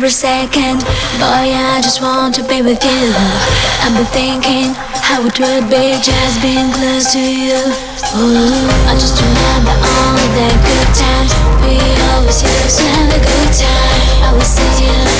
every second. Boy, I just want to be with you. I've been thinking how it would be just being close to you. Ooh, I just remember all the good times we always used to have a good time. I will see you